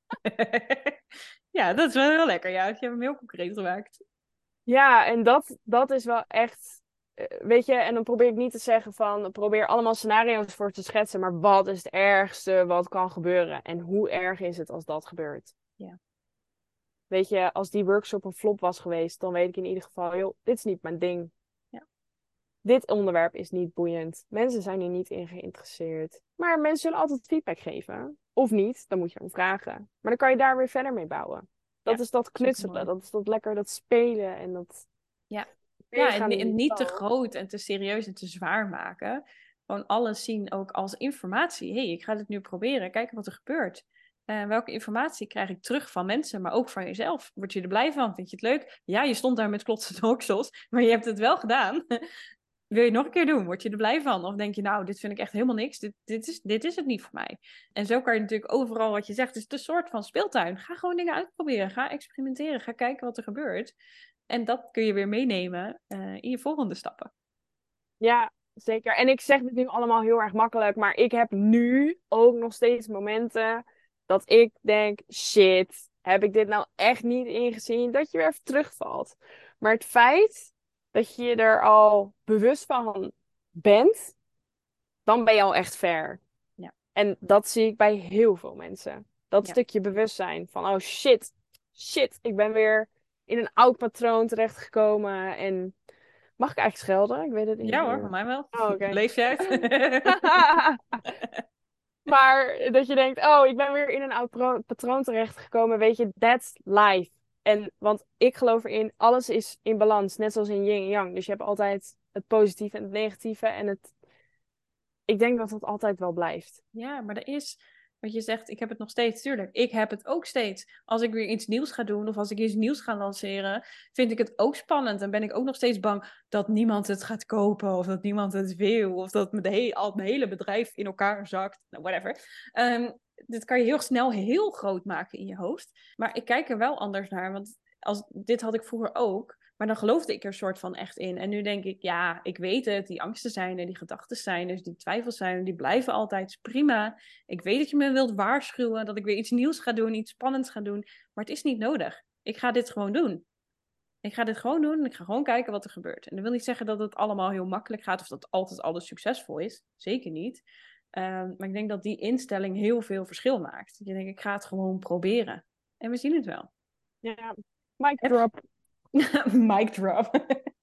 Ja, dat is wel heel lekker. Ja, je hebt hem heel concreet gemaakt. Ja, en dat, dat is wel echt, weet je, en dan probeer ik niet te zeggen van, probeer allemaal scenario's voor te schetsen, maar wat is het ergste wat kan gebeuren? En hoe erg is het als dat gebeurt? Ja. Weet je, als die workshop een flop was geweest, dan weet ik in ieder geval, joh, dit is niet mijn ding. Ja. Dit onderwerp is niet boeiend. Mensen zijn er niet in geïnteresseerd. Maar mensen zullen altijd feedback geven. Of niet, dan moet je hem vragen. Maar dan kan je daar weer verder mee bouwen. Dat Ja, is dat knutselen, dat is dat lekker dat spelen en dat... Ja, ja en, en niet te groot en te serieus en te zwaar maken. Gewoon alles zien ook als informatie. Hé, hey, ik ga dit nu proberen. Kijken wat er gebeurt. Uh, welke informatie krijg ik terug van mensen, maar ook van jezelf? Word je er blij van? Vind je het leuk? Ja, je stond daar met klotsende oksels, maar je hebt het wel gedaan. Wil je het nog een keer doen? Word je er blij van? Of denk je, nou, dit vind ik echt helemaal niks. Dit, dit, is, dit is het niet voor mij. En zo kan je natuurlijk overal wat je zegt. Het is een soort van speeltuin. Ga gewoon dingen uitproberen. Ga experimenteren. Ga kijken wat er gebeurt. En dat kun je weer meenemen uh, in je volgende stappen. Ja, zeker. En ik zeg dit nu allemaal heel erg makkelijk. Maar ik heb nu ook nog steeds momenten dat ik denk, shit, heb ik dit nou echt niet ingezien? Dat je weer even terugvalt. Maar het feit dat je er al bewust van bent, dan ben je al echt ver. Ja. En dat zie ik bij heel veel mensen. Dat Ja. stukje bewustzijn van, oh shit, shit, ik ben weer in een oud patroon terechtgekomen. En mag ik eigenlijk schelden? Ik weet het niet. Ja hoor, van mij wel. Oh, okay. Leeftijd. Maar dat je denkt, oh, ik ben weer in een oud patroon terechtgekomen. Weet je, that's life. En, want ik geloof erin, alles is in balans. Net zoals in yin en yang. Dus je hebt altijd het positieve en het negatieve. En het... ik denk dat dat altijd wel blijft. Ja, maar er is, wat je zegt, ik heb het nog steeds, tuurlijk. Ik heb het ook steeds. Als ik weer iets nieuws ga doen of als ik iets nieuws ga lanceren, vind ik het ook spannend. En ben ik ook nog steeds bang dat niemand het gaat kopen of dat niemand het wil. Of dat mijn, he- al mijn hele bedrijf in elkaar zakt. Nou, whatever. Um, dit kan je heel snel heel groot maken in je hoofd. Maar ik kijk er wel anders naar, want als, dit had ik vroeger ook. Maar dan geloofde ik er soort van echt in. En nu denk ik, ja, ik weet het. Die angsten zijn er, die gedachten zijn er, die twijfels zijn er. Die blijven altijd. Is prima. Ik weet dat je me wilt waarschuwen. Dat ik weer iets nieuws ga doen. Iets spannends ga doen. Maar het is niet nodig. Ik ga dit gewoon doen. Ik ga dit gewoon doen. En ik ga gewoon kijken wat er gebeurt. En dat wil niet zeggen dat het allemaal heel makkelijk gaat. Of dat altijd alles succesvol is. Zeker niet. Um, maar ik denk dat die instelling heel veel verschil maakt. Je denkt, ik ga het gewoon proberen. En we zien het wel. Ja, mic drop. Mic drop.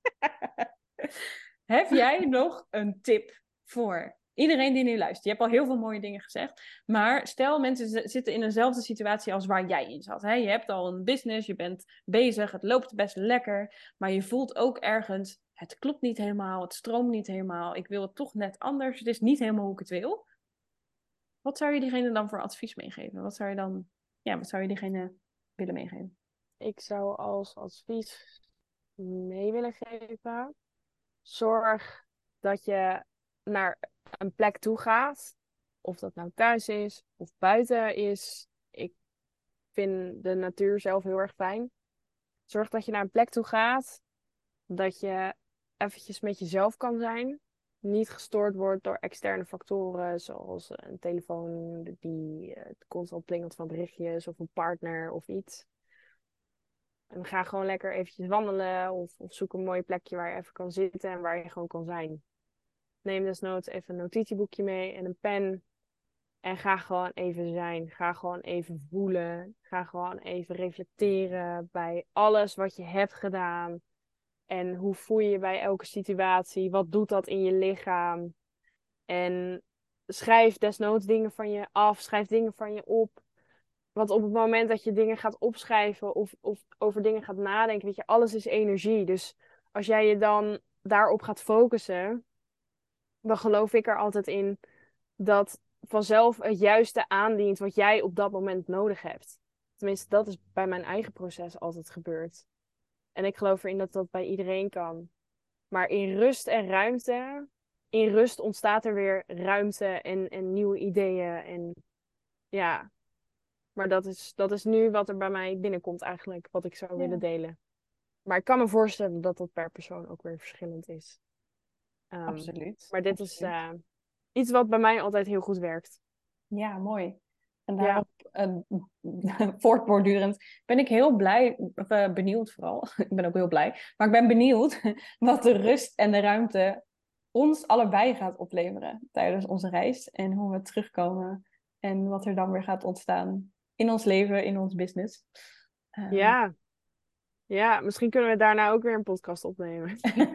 Heb jij nog een tip voor iedereen die nu luistert? Je hebt al heel veel mooie dingen gezegd. Maar stel, mensen z- zitten in eenzelfde situatie als waar jij in zat. Hè? Je hebt al een business, je bent bezig, het loopt best lekker. Maar je voelt ook ergens, het klopt niet helemaal, het stroomt niet helemaal. Ik wil het toch net anders, het is niet helemaal hoe ik het wil. Wat zou je diegene dan voor advies meegeven? Wat zou je dan, ja, wat zou je diegene willen meegeven? Ik zou als advies mee willen geven. Zorg dat je naar een plek toe gaat. Of dat nou thuis is of buiten is. Ik vind de natuur zelf heel erg fijn. Zorg dat je naar een plek toe gaat. Dat je eventjes met jezelf kan zijn. Niet gestoord wordt door externe factoren. Zoals een telefoon die uh, constant plingelt van berichtjes. Of een partner of iets. En ga gewoon lekker eventjes wandelen. Of, of zoek een mooi plekje waar je even kan zitten. En waar je gewoon kan zijn. Neem desnoods even een notitieboekje mee en een pen. En ga gewoon even zijn. Ga gewoon even voelen. Ga gewoon even reflecteren bij alles wat je hebt gedaan. En hoe voel je je bij elke situatie? Wat doet dat in je lichaam? En schrijf desnoods dingen van je af. Schrijf dingen van je op. Want op het moment dat je dingen gaat opschrijven of, of over dingen gaat nadenken, weet je, alles is energie. Dus als jij je dan daarop gaat focussen, dan geloof ik er altijd in dat vanzelf het juiste aandient wat jij op dat moment nodig hebt. Tenminste, dat is bij mijn eigen proces altijd gebeurd. En ik geloof erin dat dat bij iedereen kan. Maar in rust en ruimte, in rust ontstaat er weer ruimte en, en nieuwe ideeën. En ja, maar dat is, dat is nu wat er bij mij binnenkomt eigenlijk, wat ik zou Ja. willen delen. Maar ik kan me voorstellen dat dat per persoon ook weer verschillend is. Um, Absoluut. Maar dit Absoluut. is uh, iets wat bij mij altijd heel goed werkt. Ja, mooi. En Ja. daarop uh, voortbordurend ben ik heel blij, of, uh, benieuwd vooral. Ik ben ook heel blij. Maar ik ben benieuwd wat de rust en de ruimte ons allebei gaat opleveren tijdens onze reis. En hoe we terugkomen en wat er dan weer gaat ontstaan in ons leven, in ons business. Um, Ja. Ja, misschien kunnen we daarna ook weer een podcast opnemen.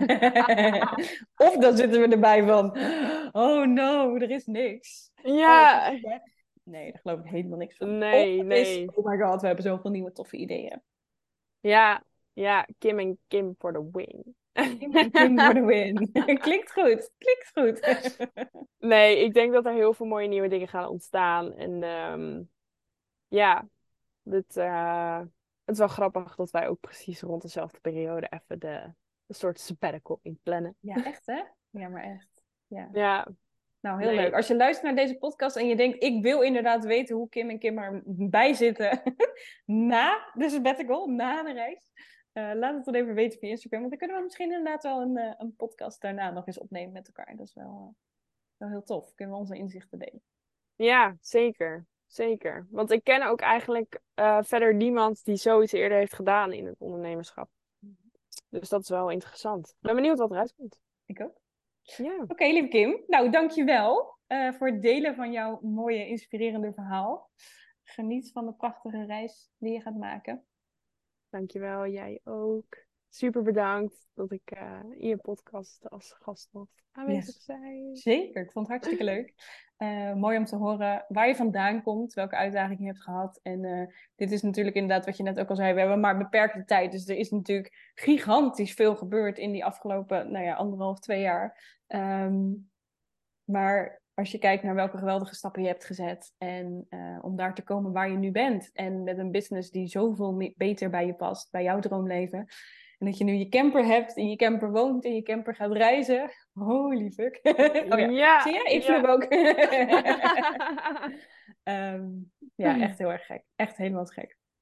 Of dan zitten we erbij van, oh no, er is niks. Ja. Oh, nee, daar geloof ik helemaal niks van. Nee, of nee. Is, oh my god, we hebben zoveel nieuwe toffe ideeën. Ja, ja, Kim en Kim for the win. Kim en Kim for the win. Klinkt goed, klinkt goed. Nee, ik denk dat er heel veel mooie nieuwe dingen gaan ontstaan. En um, ja, dit, uh, het is wel grappig dat wij ook precies rond dezelfde periode even de, een soort sabbatical inplannen. Ja, echt hè? Ja, maar echt. Ja. Ja. Nou, heel Nee. leuk. Als je luistert naar deze podcast en je denkt, ik wil inderdaad weten hoe Kim en Kim erbij zitten na de sabbatical, na de reis. Uh, laat het dan even weten via Instagram, want dan kunnen we misschien inderdaad wel een, uh, een podcast daarna nog eens opnemen met elkaar. Dat is wel, uh, wel heel tof. Kunnen we onze inzichten delen. Ja, zeker. Zeker. Want ik ken ook eigenlijk uh, verder niemand die zoiets eerder heeft gedaan in het ondernemerschap. Dus dat is wel interessant. Ik ben benieuwd wat eruit komt. Ik ook. Ja. Oké, okay, lieve Kim. Nou, dankjewel uh, voor het delen van jouw mooie, inspirerende verhaal. Geniet van de prachtige reis die je gaat maken. Dankjewel, jij ook. Super bedankt dat ik uh, in je podcast als gast mocht aanwezig yes. zijn. Zeker, ik vond het hartstikke leuk. Uh, mooi om te horen waar je vandaan komt, welke uitdagingen je hebt gehad. En uh, dit is natuurlijk inderdaad wat je net ook al zei, we hebben maar beperkte tijd. Dus er is natuurlijk gigantisch veel gebeurd in die afgelopen, nou ja, anderhalf, twee jaar. Um, maar als je kijkt naar welke geweldige stappen je hebt gezet en uh, om daar te komen waar je nu bent. En met een business die zoveel me- beter bij je past, bij jouw droomleven. En dat je nu je camper hebt, in je camper woont, in je camper gaat reizen. Holy fuck. Oh ja, ja zie je? Ik ja. flub ook. um, ja, echt heel erg gek. Echt helemaal te gek.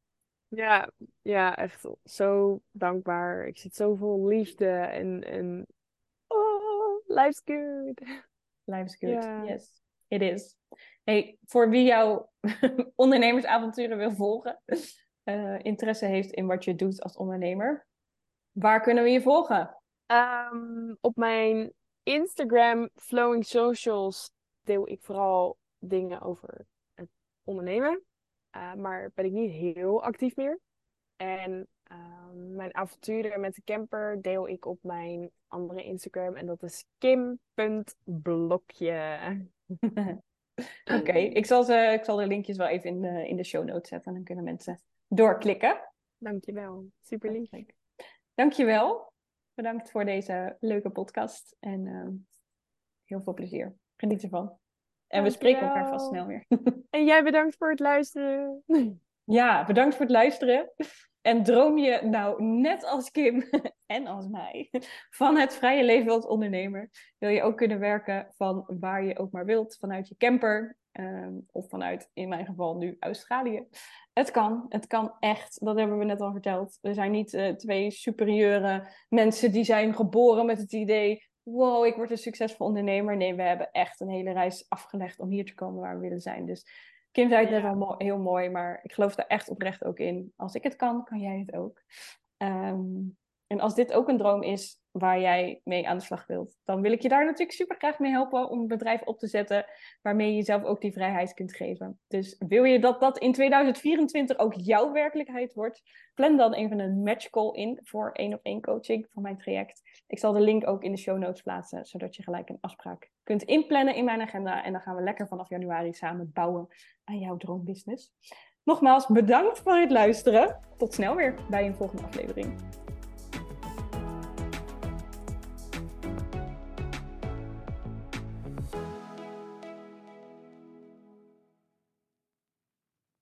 Ja, ja, echt zo dankbaar. Ik zit zo vol liefde en, en oh, life's good. Life's good. Ja. Yes, it is. Hey, voor wie jouw ondernemersavonturen wil volgen, uh, interesse heeft in wat je doet als ondernemer, waar kunnen we je volgen? Ehm, op mijn Instagram, Flowing Socials, deel ik vooral dingen over het ondernemen. Uh, maar ben ik niet heel actief meer. En ehm, mijn avonturen met de camper deel ik op mijn andere Instagram. En dat is kim punt blokje. Oké, okay. ik, zal ze- ik zal de linkjes wel even in de, in de show notes zetten. En dan kunnen mensen doorklikken. Dankjewel, super lief. Dankjewel. Bedankt voor deze leuke podcast. En uh, heel veel plezier. Geniet ervan. En Dankjewel. We spreken elkaar vast snel weer. En jij bedankt voor het luisteren. Ja, bedankt voor het luisteren. En droom je nou net als Kim en als mij van het vrije leven als ondernemer, wil je ook kunnen werken van waar je ook maar wilt, vanuit je camper um, of vanuit, in mijn geval nu, Australië. Het kan, het kan echt. Dat hebben we net al verteld. We zijn niet uh, twee superieure mensen die zijn geboren met het idee, wow, ik word een succesvol ondernemer. Nee, we hebben echt een hele reis afgelegd om hier te komen waar we willen zijn. Dus Kim zei het net Ja. al mo- heel mooi, maar ik geloof daar echt oprecht ook in. Als ik het kan, kan jij het ook. Um, en als dit ook een droom is waar jij mee aan de slag wilt, dan wil ik je daar natuurlijk super graag mee helpen om een bedrijf op te zetten waarmee je jezelf ook die vrijheid kunt geven. Dus wil je dat dat in tweeduizend vierentwintig ook jouw werkelijkheid wordt, plan dan even een match call in voor één op één coaching van mijn traject. Ik zal de link ook in de show notes plaatsen, zodat je gelijk een afspraak kunt inplannen in mijn agenda. En dan gaan we lekker vanaf januari samen bouwen aan jouw droombusiness. Nogmaals, bedankt voor het luisteren. Tot snel weer bij een volgende aflevering.